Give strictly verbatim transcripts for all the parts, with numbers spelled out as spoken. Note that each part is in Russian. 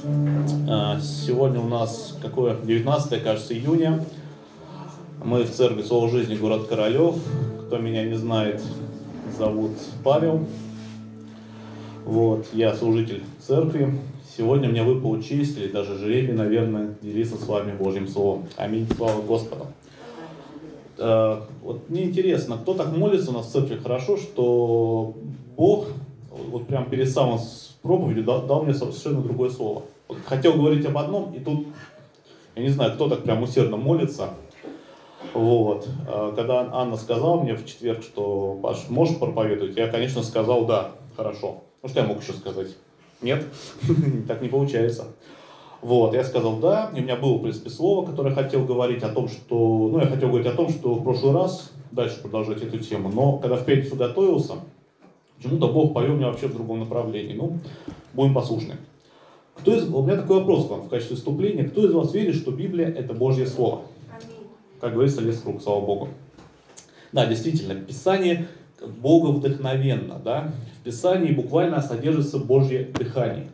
Сегодня у нас какое? девятнадцатое, кажется, июня. Мы в церкви Слово жизни, город Королев. Кто меня не знает, зовут Павел. Вот, я служитель церкви. Сегодня мне выпала честь, или даже жребий, наверное, делиться с вами Божьим Словом. Аминь, слава Господу. Вот мне интересно, кто так молится у нас в церкви хорошо, что Бог вот прям перед самым проповедью дал, дал мне совершенно другое слово. Вот хотел говорить об одном, и тут, я не знаю, кто так прям усердно молится. Вот. Когда Анна сказала мне в четверг, что Паш, можешь проповедовать, я, конечно, сказал да, хорошо. Ну что я мог еще сказать? Нет, так не получается. Вот, я сказал да, и у меня было, в принципе, слово, которое я хотел говорить о том, что... Ну, я хотел говорить о том, что в прошлый раз, дальше продолжать эту тему, но когда в пятницу готовился, почему-то Бог повел меня вообще в другом направлении. Ну, будем послушны. Кто из... У меня такой вопрос к вам в качестве вступления. Кто из вас верит, что Библия – это Божье Слово? Как говорится, лес круг, слава Богу. Да, действительно, Писание Бога вдохновенно, да? В Писании буквально содержится Божье дыхание.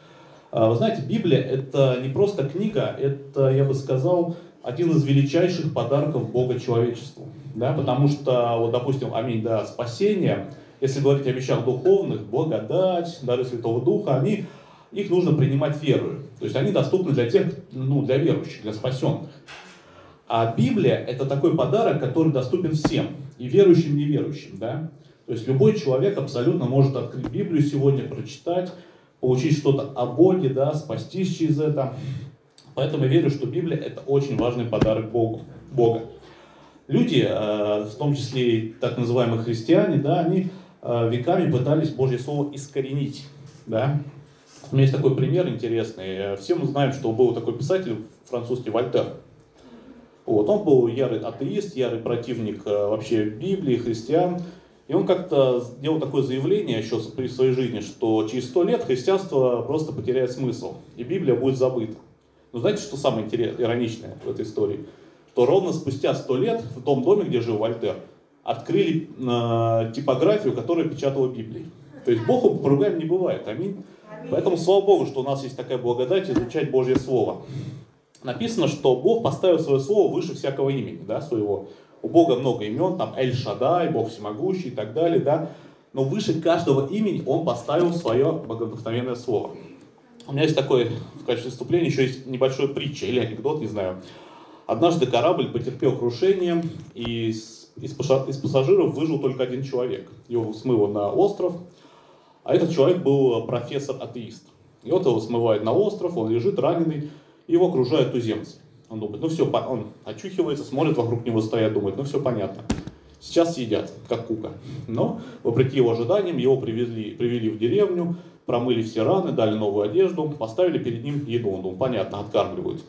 Вы знаете, Библия – это не просто книга, это, я бы сказал, один из величайших подарков Бога человечеству. Да? Потому что, вот, допустим, аминь, да, спасение, если говорить о вещах духовных, благодать, дары Святого Духа, они, их нужно принимать верою. То есть они доступны для тех, ну, для верующих, для спасенных. А Библия – это такой подарок, который доступен всем, и верующим, и неверующим. Да? То есть любой человек абсолютно может открыть Библию сегодня, прочитать, получить что-то о Боге, да, спастись через это. Поэтому я верю, что Библия – это очень важный подарок Богу, Бога. Люди, в том числе и так называемые христиане, да, они веками пытались Божье Слово искоренить. Да. У меня есть такой пример интересный. Все мы знаем, что был такой писатель французский Вольтер. Вот, он был ярый атеист, ярый противник вообще Библии, христиан. И он как-то сделал такое заявление еще при своей жизни, что через сто лет христианство просто потеряет смысл, и Библия будет забыта. Но знаете, что самое интересное, ироничное в этой истории? Что ровно спустя сто лет в том доме, где жил Вольтер, открыли э, типографию, которая печатала Библию. То есть Богу поругаем не бывает. Аминь. Аминь. Поэтому слава Богу, что у нас есть такая благодать изучать Божье Слово. Написано, что Бог поставил свое Слово выше всякого имени, да, своего. У Бога много имен, там Эль-Шадай, Бог всемогущий и так далее, да. Но выше каждого имени Он поставил свое богодухновенное слово. У меня есть такое, в качестве вступления, еще есть небольшая притча или анекдот, не знаю. Однажды корабль потерпел крушение, и из, из пассажиров выжил только один человек. Его смыло на остров, а этот человек был профессор-атеист. И вот его смывает на остров, он лежит раненый, и его окружают туземцы. Он думает, ну все, он очухивается, смотрит, вокруг него стоят, думает, ну все понятно. Сейчас съедят, как кука. Но, вопреки его ожиданиям, его привезли, привели в деревню, промыли все раны, дали новую одежду, поставили перед ним еду. Он думал, понятно, откармливают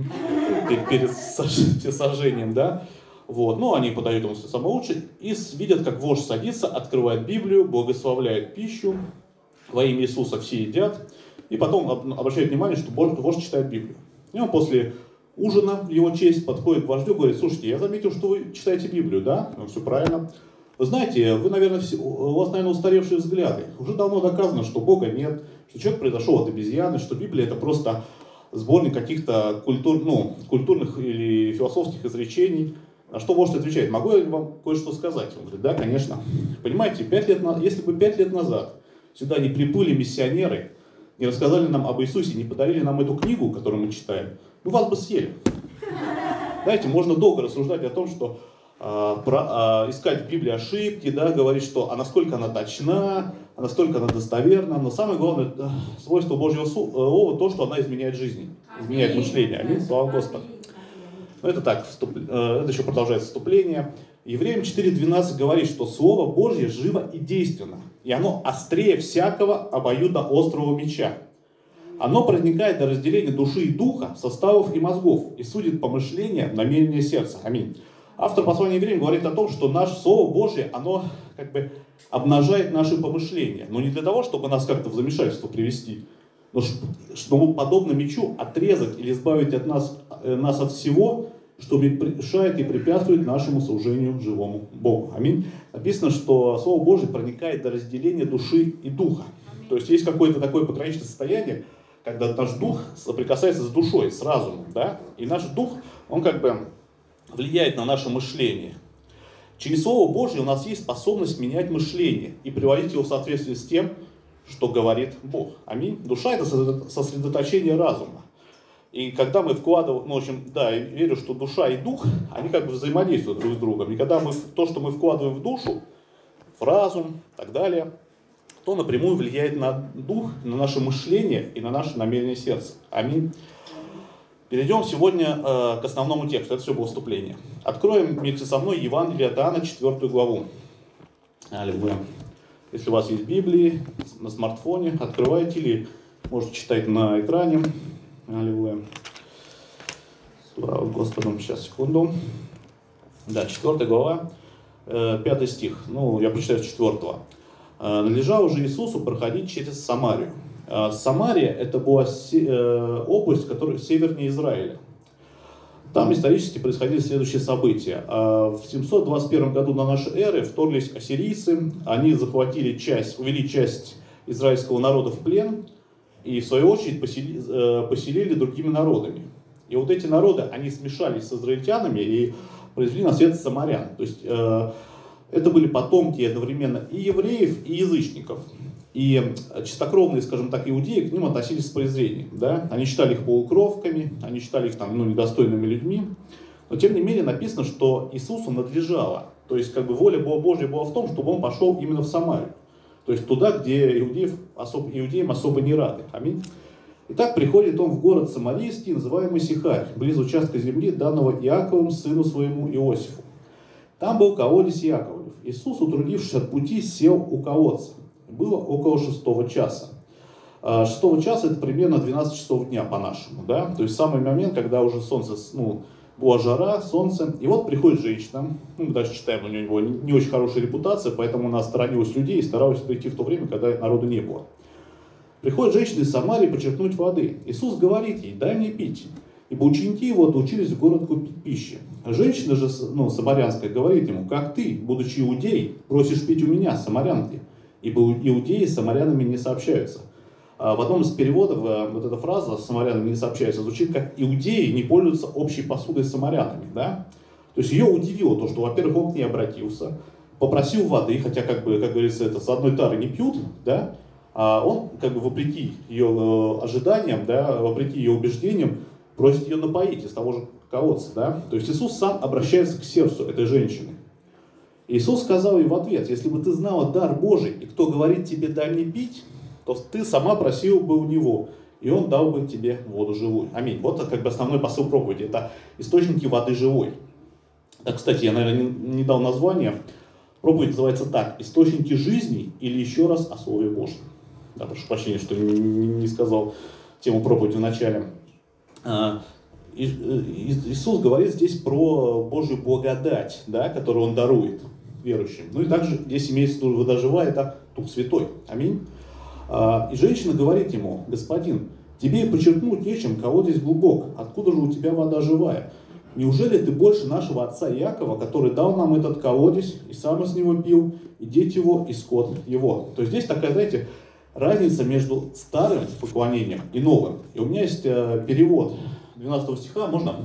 перед сожжением, да. Вот. Ну, они подают ему все самое лучшее и видят, как вождь садится, открывает Библию, благословляет пищу, во имя Иисуса все едят, и потом обращает внимание, что вождь читает Библию. И он после ужина в его честь подходит к вождю и говорит, слушайте, я заметил, что вы читаете Библию, да? Ну, все правильно. Вы знаете, вы, наверное, все, у вас, наверное, устаревшие взгляды. Уже давно доказано, что Бога нет, что человек произошел от обезьяны, что Библия это просто сборник каких-то культур, ну, культурных или философских изречений. На что вождь отвечает, могу я вам кое-что сказать? Он говорит, да, конечно. Понимаете, пять лет на... если бы пять лет назад сюда не приплыли миссионеры, не рассказали нам об Иисусе, не подарили нам эту книгу, которую мы читаем, ну, вас бы съели. Знаете, можно долго рассуждать о том, что э, про, э, искать в Библии ошибки, да, говорить, что а насколько она точна, а насколько она достоверна. Но самое главное э, свойство Божьего Слова то, что она изменяет жизнь, изменяет мышление. Аминь, слава Господу. Но это так, вступ... э, это еще продолжается вступление. Евреям четыре двенадцать говорит, что Слово Божье живо и действенно, и оно острее всякого обоюдоострого меча. Оно проникает до разделения души и духа, составов и мозгов, и судит помышления, намерения сердца. Аминь. Автор послания евреям говорит о том, что наше Слово Божье, оно как бы обнажает наши помышления. Но не для того, чтобы нас как-то в замешательство привести, но чтобы подобно мечу отрезать или избавить от нас, нас от всего, что мешает и препятствует нашему служению живому Богу. Аминь. Написано, что Слово Божье проникает до разделения души и духа. То есть есть какое-то такое пограничное состояние, когда наш дух соприкасается с душой, с разумом, да, и наш дух, он как бы влияет на наше мышление. Через Слово Божье у нас есть способность менять мышление и приводить его в соответствие с тем, что говорит Бог. Аминь. Душа – это сосредоточение разума. И когда мы вкладываем, ну, в общем, да, я верю, что душа и дух, они как бы взаимодействуют друг с другом. И когда мы то, что мы вкладываем в душу, в разум и так далее, то напрямую влияет на дух, на наше мышление и на наше намерение сердца. Аминь. Перейдем сегодня э, к основному тексту. Это все было вступление. Откроем вместе со мной Евангелие от Иоанна, четвёртую главу. Аллилуйя. Если у вас есть Библии на смартфоне, открывайте или можете читать на экране. Аллилуйя. Слава Господу. Сейчас, секунду. Да, четвёртая глава, э, пятый стих. Ну, я прочитаю с четвёртого. Э, «Надлежало же Иисусу проходить через Самарию». Э, Самария – это была се- э, область, которая севернее Израиля. Там исторически происходили следующие события. В семьсот двадцать первом году до нашей эры вторглись ассирийцы, они захватили часть, увели часть израильского народа в плен и в свою очередь поселили, поселили другими народами. И вот эти народы, они смешались с израильтянами и произвели на свет самарян. То есть это были потомки одновременно и евреев, и язычников. И чистокровные, скажем так, иудеи к ним относились с презрением. Да? Они считали их полукровками, они считали их там, ну, недостойными людьми. Но тем не менее написано, что Иисусу надлежало. То есть как бы воля Божья была в том, чтобы он пошел именно в Самарию. То есть туда, где иудеев, особо, иудеям особо не рады. Аминь. Итак, приходит он в город Самарийский, называемый Сихарь, близ участка земли, данного Иаковом, сыну своему Иосифу. Там был колодец Яковлев. Иисус, утрудившись от пути, сел у колодца. Было около шестого часа. Шестого часа это примерно двенадцать часов дня по-нашему, да? То есть самый момент, когда уже солнце, ну, была жара, солнце. И вот приходит женщина, ну, мы дальше читаем, у нее была не очень хорошая репутация, поэтому она сторонилась людей и старалась прийти в то время, когда народу не было. Приходит женщина из Самарии почерпнуть воды. Иисус говорит ей: дай мне пить. Ибо ученики его отучились в город купить пищи. А женщина же, ну, самарянская, говорит ему: как ты, будучи иудей, просишь пить у меня, самарянки? Ибо иудеи с самарянами не сообщаются. В одном из переводов вот эта фраза «с самарянами не сообщаются» звучит как «иудеи не пользуются общей посудой с самарянами». Да? То есть ее удивило то, что, во-первых, он к ней обратился, попросил воды, хотя, как бы, как говорится, это с одной тары не пьют, да? А он, как бы, вопреки ее ожиданиям, да, вопреки ее убеждениям, просит ее напоить из того же колодца. Да? То есть Иисус сам обращается к сердцу этой женщины. Иисус сказал ей в ответ: если бы ты знала дар Божий, и кто говорит тебе дай мне пить, то ты сама просила бы у него, и он дал бы тебе воду живую. Аминь. Вот как бы основной посыл проповеди. Это источники воды живой. Так, кстати, я, наверное, не, не дал название. Проповедь называется так: источники жизни, или еще раз о Слове Божьем. Да, прошу прощения, что не, не, не сказал тему проповеди в начале. Иисус говорит здесь про Божью благодать, да, которую Он дарует верующим. Ну и также здесь имеется в виду вода живая, это Дух Святой. Аминь. И женщина говорит ему: господин, тебе и почерпнуть нечем, колодец глубок, откуда же у тебя вода живая? Неужели ты больше нашего отца Иакова, который дал нам этот колодец, и сам из него пил, и дети его, и скот его? То есть здесь такая, знаете, разница между старым поклонением и новым. И у меня есть перевод двенадцатого стиха, можно?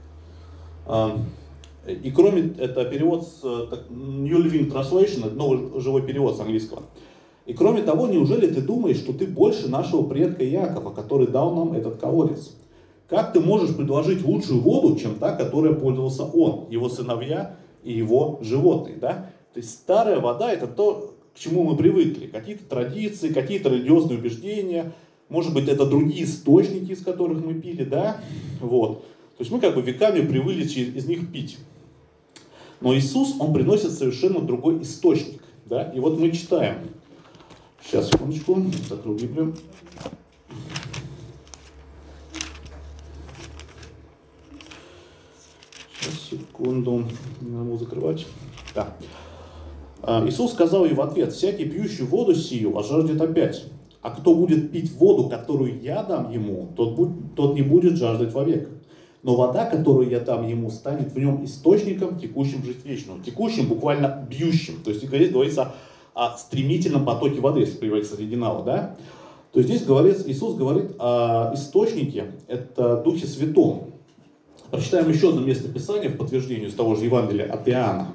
И кроме, это перевод с New Living Translation, это новый живой перевод с английского. И кроме того, неужели ты думаешь, что ты больше нашего предка Иакова, который дал нам этот колодец? Как ты можешь предложить лучшую воду, чем та, которой пользовался он, его сыновья и его животные? Да? То есть старая вода — это то, к чему мы привыкли. Какие-то традиции, какие-то религиозные убеждения, может быть, это другие источники, из которых мы пили, да? Вот. То есть мы как бы веками привыкли из них пить. Но Иисус, Он приносит совершенно другой источник. Да? И вот мы читаем. Сейчас, секундочку, закрою Библию. Сейчас, секунду, не могу закрывать. Да. Иисус сказал ей в ответ: всякий пьющий воду сию ожаждет опять. А кто будет пить воду, которую я дам ему, тот, будь, тот не будет жаждать вовек. Но вода, которую я дам ему, станет в нем источником, текущим жить вечным. Текущим, буквально бьющим. То есть говорится о стремительном потоке воды, если переводится с оригинала. Да? То есть здесь говорит, Иисус говорит о источнике, это Духе Святом. Прочитаем еще одно место Писания в подтверждение из того же Евангелия от Иоанна.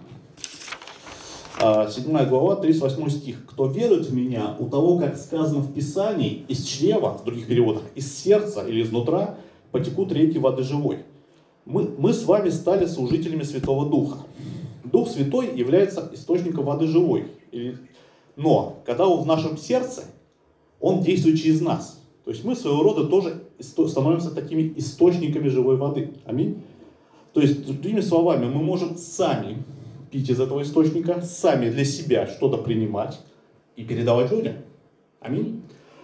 седьмая глава, тридцать восьмой стих. «Кто верует в Меня, у того, как сказано в Писании, из чрева, в других переводах, из сердца или изнутра потекут реки воды живой». Мы, мы с вами стали служителями Святого Духа. Дух Святой является источником воды живой. Но, когда Он в нашем сердце, Он действует через нас. То есть мы своего рода тоже становимся такими источниками живой воды. Аминь. То есть, другими словами, мы можем сами пить из этого источника, сами для себя что-то принимать и передавать людям. Аминь.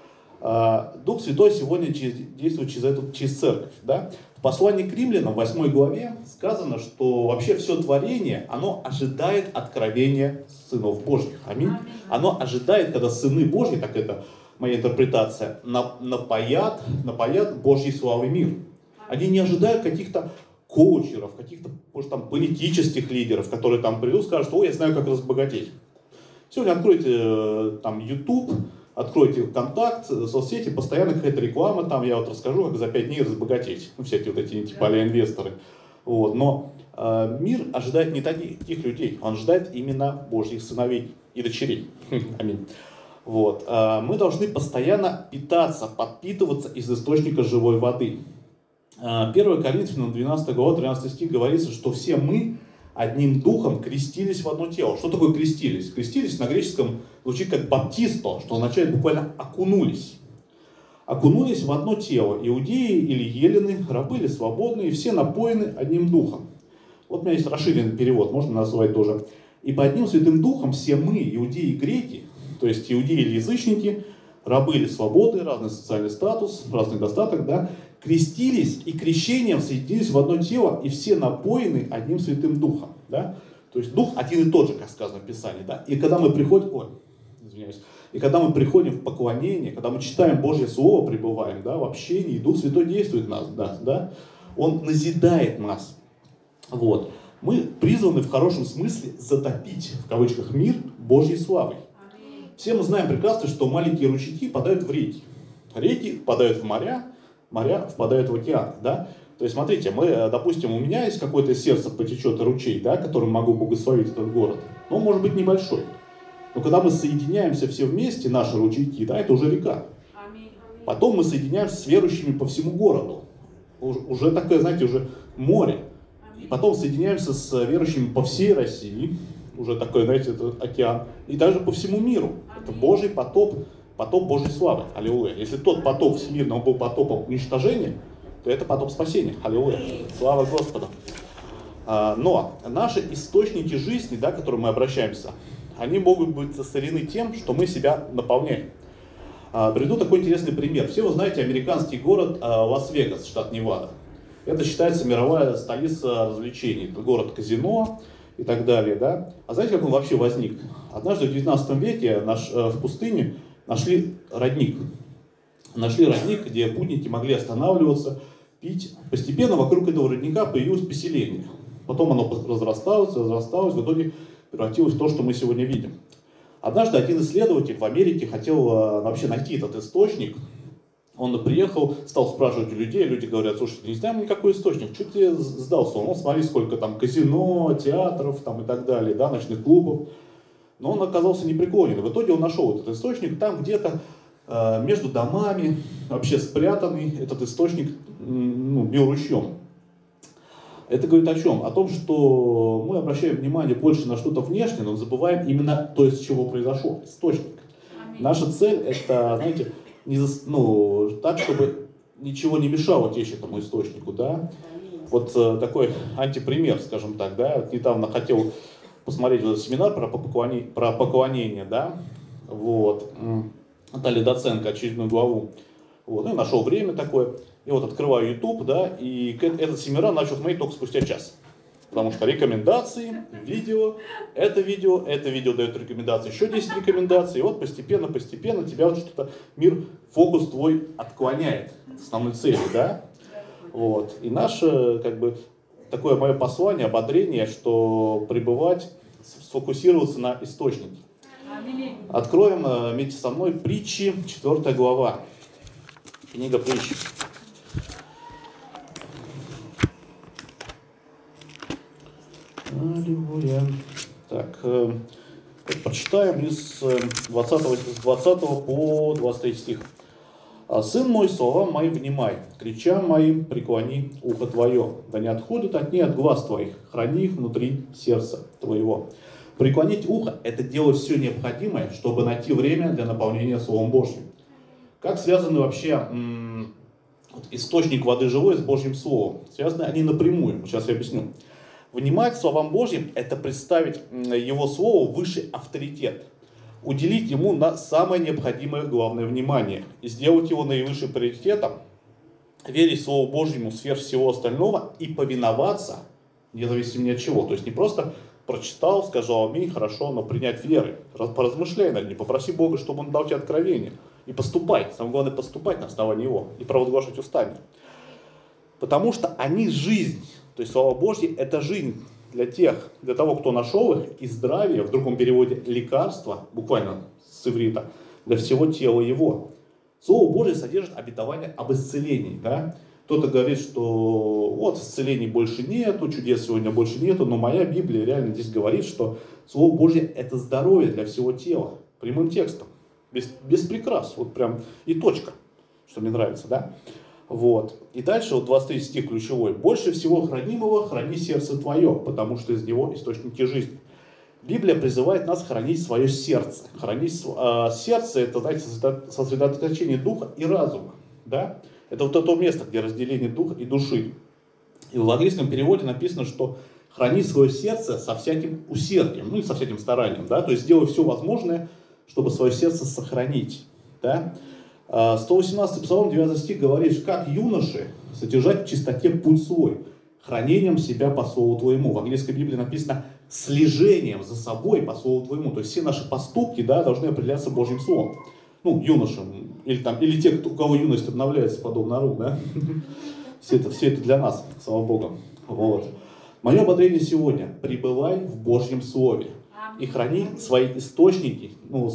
Дух Святой сегодня действует через, эту, через церковь. Да? В послании к Римлянам, в восьмой главе, сказано, что вообще все творение, оно ожидает откровения сынов Божьих. Аминь. Оно ожидает, когда сыны Божьи, так это моя интерпретация, напоят, напоят Божьей славой мир. Они не ожидают каких-то коучеров, каких-то, может, там, политических лидеров, которые там придут и скажут, ой, я знаю, как разбогатеть. Сегодня откройте там YouTube, откройте ВКонтакт, соцсети, постоянно какая-то реклама, там я вот расскажу, как за пять дней разбогатеть. Ну, всякие вот эти типа а-ля инвесторы. Вот. Но э, мир ожидает не таких, таких людей, он ожидает именно Божьих сыновей и дочерей. Аминь. Вот. Мы должны постоянно питаться, подпитываться из источника живой воды. первое Коринфянам двенадцатая глава, тринадцатый стих говорится, что все мы одним духом крестились в одно тело. Что такое крестились? Крестились на греческом звучит как баптисто, что означает буквально окунулись. Окунулись в одно тело. Иудеи или елены, рабы или свободные, все напоены одним духом. Вот у меня есть расширенный перевод, можно назвать тоже. Ибо одним святым духом все мы, иудеи и греки, то есть иудеи или язычники, рабы или свободные, разный социальный статус, разный достаток, да, крестились и крещением соединились в одно тело, и все напоены одним святым духом. Да? То есть дух один и тот же, как сказано в Писании. Да? И когда мы приходим, ой, извиняюсь, и когда мы приходим в поклонение, когда мы читаем Божье Слово, пребываем, да, в общении, и Дух Святой действует в нас, да, да? Он назидает нас. Вот. Мы призваны в хорошем смысле затопить, в кавычках, мир Божьей славой. Все мы знаем прекрасно, что маленькие ручейки впадают в реки. Реки впадают в моря, моря впадают в океан. Да? То есть, смотрите, мы, допустим, у меня есть какое-то сердце потечет ручей, да, которым могу благословить этот город. Но он может быть небольшой. Но когда мы соединяемся все вместе, наши ручейки, да, это уже река. Потом мы соединяемся с верующими по всему городу. Уже такое, знаете, уже море. И потом соединяемся с верующими по всей России. Уже такой, знаете, это океан. И также по всему миру. Это Божий потоп, потоп Божьей славы. Аллилуйя. Если тот потоп всемирного был потопом уничтожения, то это потоп спасения. Аллилуйя. Слава Господу. Но наши источники жизни, да, к которым мы обращаемся, они могут быть засорены тем, что мы себя наполняем. Приведу такой интересный пример. Все вы знаете американский город Лас-Вегас, штат Невада. Это считается мировая столица развлечений. Это город казино и так далее. Да? А знаете, как он вообще возник? Однажды в девятнадцатом веке наш, в пустыне нашли родник. Нашли родник, где путники могли останавливаться, пить. Постепенно вокруг этого родника появилось поселение. Потом оно разрасталось, разрасталось, в итоге превратилось в то, что мы сегодня видим. Однажды один исследователь в Америке хотел вообще найти этот источник. Он приехал, стал спрашивать у людей, люди говорят, слушай, не знаем никакой источник, что ты сдался? Он, смотри, сколько там казино, театров там, и так далее, да, ночных клубов. Но он оказался непреклонен. В итоге он нашел этот источник там где-то э, между домами, вообще спрятанный этот источник, ну, бил ручьем. Это говорит о чем? О том, что мы обращаем внимание больше на что-то внешнее, но забываем именно то, из чего произошел источник. Наша цель это, знаете, не за, ну, так, чтобы ничего не мешало течь этому источнику, да. Вот э, такой антипример, скажем так, да. Недавно хотел посмотреть вот семинар про поклонение, про поклонение, да. Вот. Наталья Доценко, очередную главу. Вот. Ну, и нашел время такое. И вот открываю YouTube, да, и этот семинар начал смотреть только спустя час. Потому что рекомендации, видео, это видео, это видео дает рекомендации, еще десять рекомендаций. И вот постепенно, постепенно тебя вот что-то, мир, фокус твой отклоняет от основной цели, да. Вот. И наше, как бы, такое мое послание, ободрение, что пребывать, сфокусироваться на источнике. Откроем вместе со мной Притчи, четвёртая глава. Книга Притч. Аллилуйя. Так, э, прочитаем из двадцатого, с двадцатого по двадцать третий стих. «Сын мой, словам моим внимай, кричам моим преклони ухо твое, да не отходят от них от глаз твоих, храни их внутри сердца твоего». Преклонить ухо – это делать все необходимое, чтобы найти время для наполнения Словом Божьим. Как связаны вообще м- источник воды живой с Божьим Словом? Связаны они напрямую, сейчас я объясню. Внимать словам Божьим – это представить Его Слову выше авторитет. Уделить ему на самое необходимое главное внимание и сделать его наивысшим приоритетом, верить Слову Божьему сверх всего остального и повиноваться, независимо ни от чего. То есть не просто прочитал, сказал аминь, хорошо, но принять веры. Поразмышляй над ним, попроси Бога, чтобы Он дал тебе откровение. И поступай, самое главное поступать на основании Его и провозглашать устами. Потому что они жизнь, то есть Слово Божье это жизнь. Для тех, для того, кто нашел их, и здравие, в другом переводе лекарство, буквально с иврита, для всего тела его. Слово Божье содержит обетование об исцелении. Да? Кто-то говорит, что вот исцелений больше нету, чудес сегодня больше нету, но моя Библия реально здесь говорит, что Слово Божье это здоровье для всего тела. Прямым текстом, без, без прикрас, вот прям и точка, что мне нравится, да? Вот. И дальше вот двадцать третий стих ключевой. «Больше всего хранимого храни сердце твое, потому что из него источники жизни». Библия призывает нас хранить свое сердце. Хранить э, сердце – это, знаете, сосредоточение духа и разума. Да? Это вот то место, где разделение духа и души. И в английском переводе написано, что храни свое сердце со всяким усердием, ну и со всяким старанием. Да? То есть делай все возможное, чтобы свое сердце сохранить. Да? сто восемнадцатый Псалом, девятый стих говорит, как юноши содержать в чистоте путь свой, хранением себя по слову твоему. В английской Библии написано слежением за собой по слову твоему. То есть все наши поступки, да, должны определяться Божьим словом. Ну, юношам, или, там, или те, у кого юность обновляется, подобно Ру, да? Все это, все это для нас, слава Богу. Вот. Мое ободрение сегодня: пребывай в Божьем слове и храни свои источники, ну,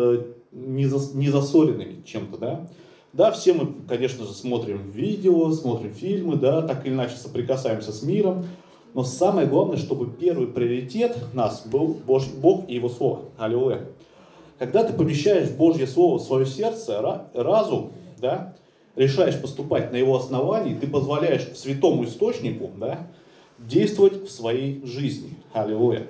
не, за, не засоренными чем-то, да. Да, все мы, конечно же, смотрим видео, смотрим фильмы, да, так или иначе соприкасаемся с миром, но самое главное, чтобы первый приоритет нас был Божий, Бог и Его Слово. Аллилуйя. Когда ты помещаешь Божье Слово в свое сердце, разум, да, решаешь поступать на его основании, ты позволяешь святому источнику, да, действовать в своей жизни. Аллилуйя.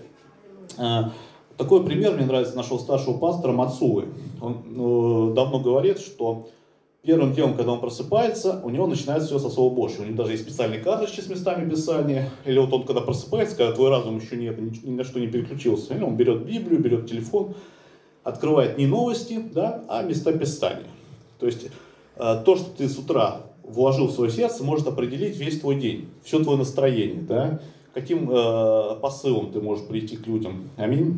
Такой пример мне нравится нашего старшего пастора Мацуи. Он э, давно говорит, что первым делом, когда он просыпается, у него начинается все со Слова Божьего. У него даже есть специальные карточки с местами Писания. Или вот он, когда просыпается, когда твой разум еще нет, ни, ни на что не переключился, он берет Библию, берет телефон, открывает не новости, да, а места Писания. То есть э, то, что ты с утра вложил в свое сердце, может определить весь твой день, все твое настроение, да. Каким э, посылом ты можешь прийти к людям. Аминь.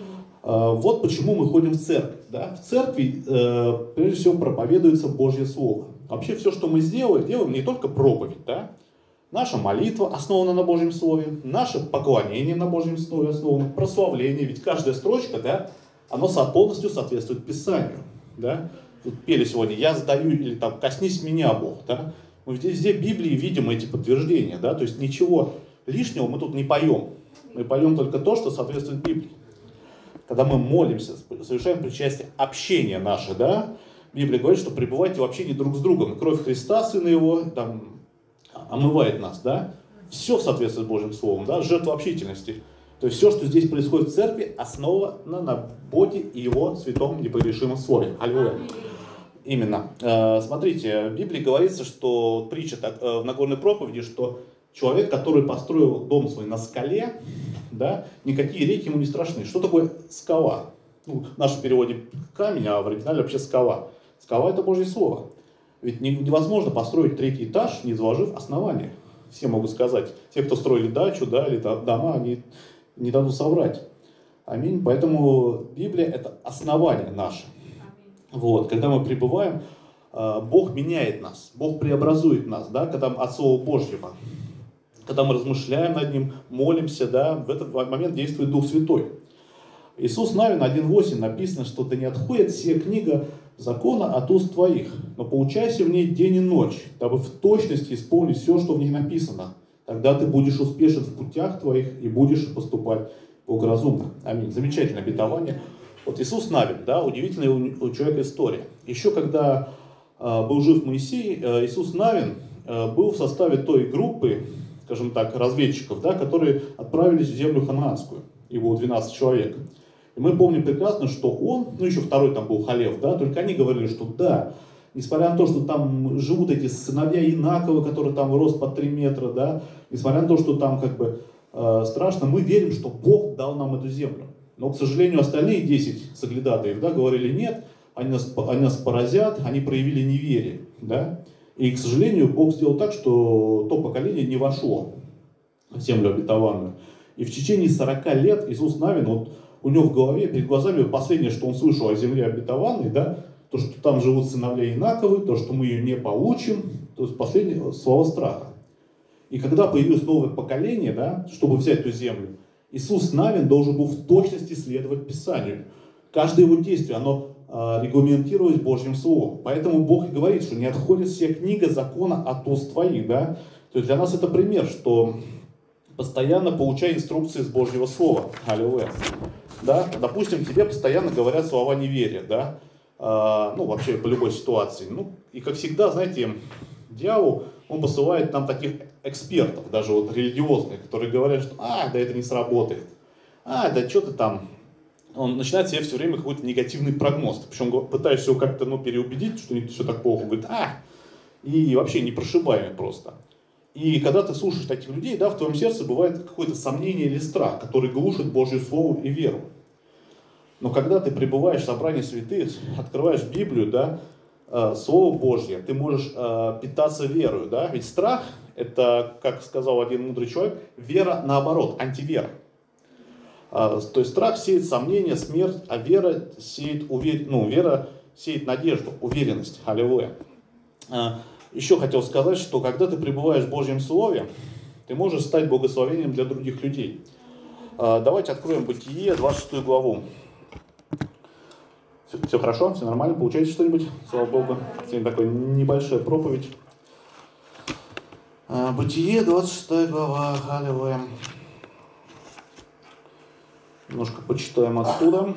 Э, вот почему мы ходим в церковь. Да? В церкви, э, прежде всего, проповедуется Божье Слово. Вообще все, что мы сделаем, делаем не только проповедь. Да? Наша молитва основана на Божьем Слове, наше поклонение на Божьем Слове основано, прославление. Ведь каждая строчка, да, оно полностью соответствует Писанию. Да? Тут пели сегодня «Я сдаю» или там «Коснись меня, Бог». Да? Мы везде в Библии видим эти подтверждения. Да? То есть ничего лишнего мы тут не поем. Мы поем только то, что соответствует Библии. Когда мы молимся, совершаем причастие, общение наше, да, Библия говорит, что пребывайте в общении друг с другом. Кровь Христа, Сына Его, там, омывает нас, да. Все в соответствии с Божьим Словом, да, жертва общительности. То есть все, что здесь происходит в церкви, основано на Боге и Его святом непогрешимом Слове. Аллилуйя. Именно. Смотрите, в Библии говорится, что притча в Нагорной проповеди, что человек, который построил дом свой на скале, да, никакие реки ему не страшны. Что такое скала? Ну, в нашем переводе камень, а в оригинале вообще скала. Скала — это Божье Слово. Ведь невозможно построить третий этаж, не заложив основания. Все могут сказать. Те, кто строили дачу, да, или дома, они не дадут соврать. Аминь. Поэтому Библия — это основание наше. Вот. Когда мы пребываем, Бог меняет нас, Бог преобразует нас, да, когда от Слова Божьего. Когда мы размышляем над ним, молимся, да, в этот момент действует Дух Святой. Иисус Навин один восемь написано, что да не отходит сия книга закона от уст твоих, но поучайся в ней день и ночь, дабы в точности исполнить все, что в ней написано. Тогда ты будешь успешен в путях твоих и будешь поступать благоразумно. Аминь. Замечательное обетование. Вот Иисус Навин, да, удивительная у человека история. Еще когда э, был жив Моисей, э, Иисус Навин э, был в составе той группы, скажем так, разведчиков, да, которые отправились в землю ханаанскую. Их было двенадцать человек. И мы помним прекрасно, что он, ну еще второй там был Халев, да, только они говорили, что да, несмотря на то, что там живут эти сыновья Инаковы, которые там рост по три метра, да, несмотря на то, что там как бы э, страшно, мы верим, что Бог дал нам эту землю. Но, к сожалению, остальные десять соглядатаев, да, говорили нет, они нас, они нас поразят, они проявили неверие, да. И, к сожалению, Бог сделал так, что то поколение не вошло в землю обетованную. И в течение сорока лет Иисус Навин, вот у него в голове, перед глазами последнее, что он слышал о земле обетованной, да, то, что там живут сыновья Инаковы, то, что мы ее не получим, то есть последнее слово страха. И когда появилось новое поколение, да, чтобы взять эту землю, Иисус Навин должен был в точности следовать Писанию. Каждое его действие, оно э, регламентировалось Божьим Словом. Поэтому Бог и говорит, что не отходит вся книга закона от уст твоих. Да? То есть для нас это пример, что постоянно получай инструкции с Божьего Слова. Аллилуйя. Да? Допустим, тебе постоянно говорят слова неверия, да? а, ну вообще по любой ситуации. Ну, и как всегда, знаете, дьявол, он посылает нам таких экспертов, даже вот религиозных, которые говорят, что а, да это не сработает, а, да что ты там. Он начинает себе все время какой-то негативный прогноз. Причем пытаешься его как-то ну, переубедить, что не все так плохо. Он говорит, а, и вообще непрошибаемый просто. И когда ты слушаешь таких людей, да, в твоем сердце бывает какое-то сомнение или страх, который глушит Божье Слово и веру. Но когда ты пребываешь в собрании святых, открываешь Библию, да, э, Слово Божье, ты можешь э, питаться верою, да, ведь страх — это, как сказал один мудрый человек, вера наоборот, антивера. Э, то есть страх сеет сомнение, смерть, а вера сеет, увер... ну, вера сеет надежду, уверенность. Аллилуйя. Э, Еще хотел сказать, что когда ты пребываешь в Божьем Слове, ты можешь стать благословением для других людей. Давайте откроем Бытие, двадцать шестую главу. Все, все хорошо? Все нормально? Получаете что-нибудь? Слава Богу. Сегодня такая небольшая проповедь. Бытие, двадцать шестая глава. Аллилуйя. Немножко почитаем оттуда.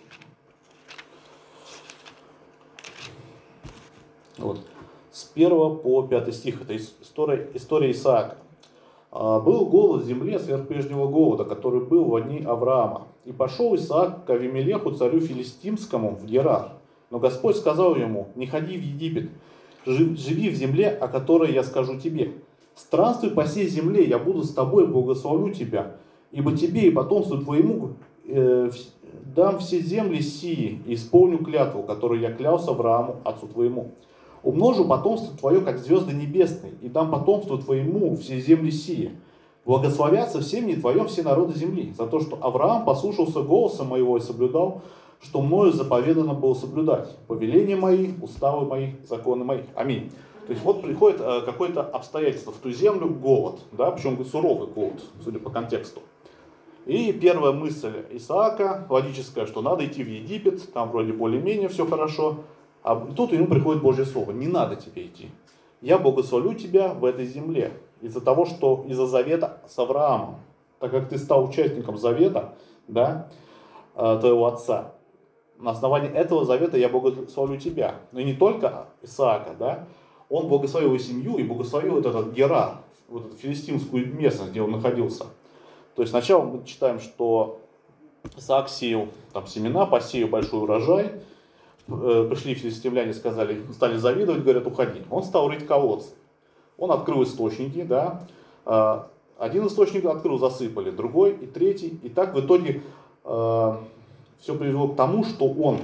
Вот. С первого по пятый стих, это история, история Исаака. «Был голод в земле сверх прежнего голода, который был в дни Авраама. И пошел Исаак к Авимелеху, царю филистимскому, в Герар. Но Господь сказал ему, не ходи в Египет, живи в земле, о которой я скажу тебе. Странствуй по сей земле, я буду с тобой, благословлю тебя, ибо тебе и потомству твоему э, дам все земли сии, и исполню клятву, которую я клялся Аврааму, отцу твоему. Умножу потомство твое, как звезды небесные, и дам потомству твоему все земли сии. Благословятся в семени твоем все народы земли, за то, что Авраам послушался голоса моего и соблюдал, что мною заповедано было соблюдать. Повеления мои, уставы мои, законы мои. Аминь». То есть вот приходит э, какое-то обстоятельство в ту землю, голод, да, причем суровый голод, судя по контексту. И первая мысль Исаака, логическая, что надо идти в Египет, там вроде более-менее все хорошо. А тут ему приходит Божье Слово: не надо тебе идти. Я благословлю тебя в этой земле. Из-за того, что из-за завета с Авраамом, так как ты стал участником завета, да, твоего отца, на основании этого завета я благословлю тебя. Но и не только Исаака, да, он благословил и семью, и благословил вот этот Герар, вот эту филистимскую местность, где он находился. То есть сначала мы читаем, что Исаак сеял там семена, посеял большой урожай. Пришли филистимляне, сказали, стали завидовать, говорят, уходи. Он стал рыть колодцы. Он открыл источники, да. Один источник открыл, засыпали, другой и третий. И так в итоге э, все привело к тому, что он,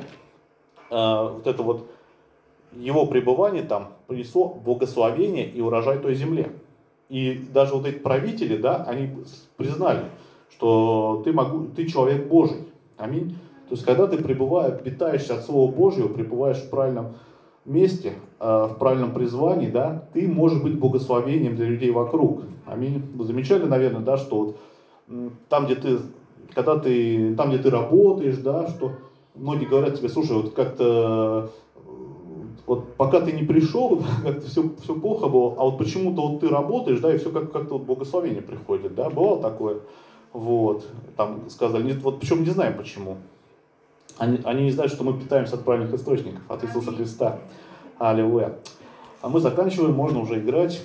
э, вот это вот, его пребывание там принесло благословение и урожай той земле. И даже вот эти правители, да, они признали, что ты, могу, ты человек Божий. Аминь. То есть, когда ты пребываешь, питаешься от Слова Божьего, пребываешь в правильном месте, в правильном призвании, да, ты можешь быть благословением для людей вокруг. Аминь. Вы замечали, наверное, да, что вот там, где ты когда ты, там, где ты работаешь, да, что многие говорят тебе, слушай, вот как-то, вот пока ты не пришел, как-то все, все плохо было, а вот почему-то вот ты работаешь, да, и все как- как-то вот благословение приходит, да, бывало такое, вот, там сказали, нет, вот причем не знаем почему. Они, они не знают, что мы питаемся от правильных источников, от Иисуса Христа. Аллилуйя. А мы заканчиваем, можно уже играть.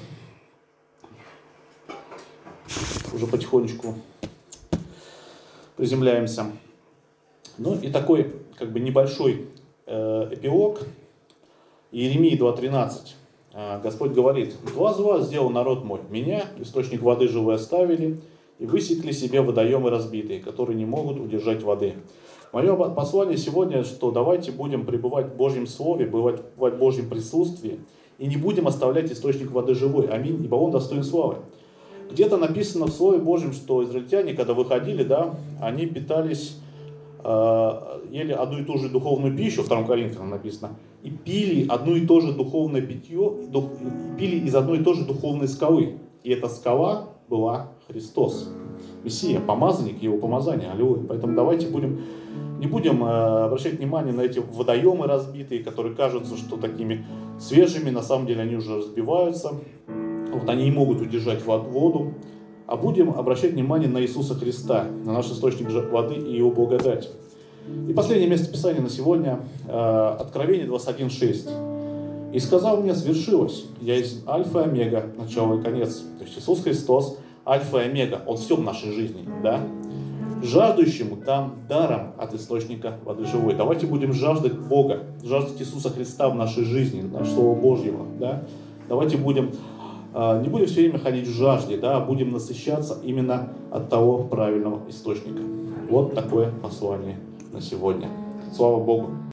Уже потихонечку приземляемся. Ну и такой как бы небольшой э, эпилог. Иеремии два тринадцать. Э, Господь говорит: «Два зла сделал народ мой. Меня, источник воды живой, оставили, и высекли себе водоемы разбитые, которые не могут удержать воды». Мое послание сегодня, что давайте будем пребывать в Божьем Слове, бывать в Божьем присутствии, и не будем оставлять источник воды живой. Аминь, ибо Он достоин славы. Где-то написано в Слове Божьем, что израильтяне, когда выходили, да, они питались, э, ели одну и ту же духовную пищу, в втором Коринфянам написано, и пили одно и то же духовное питье, дух, и пили из одной и той же духовной скалы. И эта скала была Христос, Мессия, помазанник, Его помазание. Аллилуйя. Поэтому давайте будем, не будем э, обращать внимание на эти водоемы разбитые, которые кажутся, что такими свежими, на самом деле они уже разбиваются. Вот они не могут удержать воду, а будем обращать внимание на Иисуса Христа, на наш источник воды и Его благодать. И последнее место Писания на сегодня, э, Откровение двадцать один шесть. «И сказал мне: свершилось, я есть Альфа и Омега, начало и конец». То есть Иисус Христос, Альфа и Омега, Он все в нашей жизни, да? Жаждущему дам даром от источника воды живой. Давайте будем жаждать Бога, жаждать Иисуса Христа в нашей жизни, наше Слово Божьего, да? Давайте будем... Не будем все время ходить в жажде, да, а будем насыщаться именно от того правильного источника. Вот такое послание на сегодня. Слава Богу!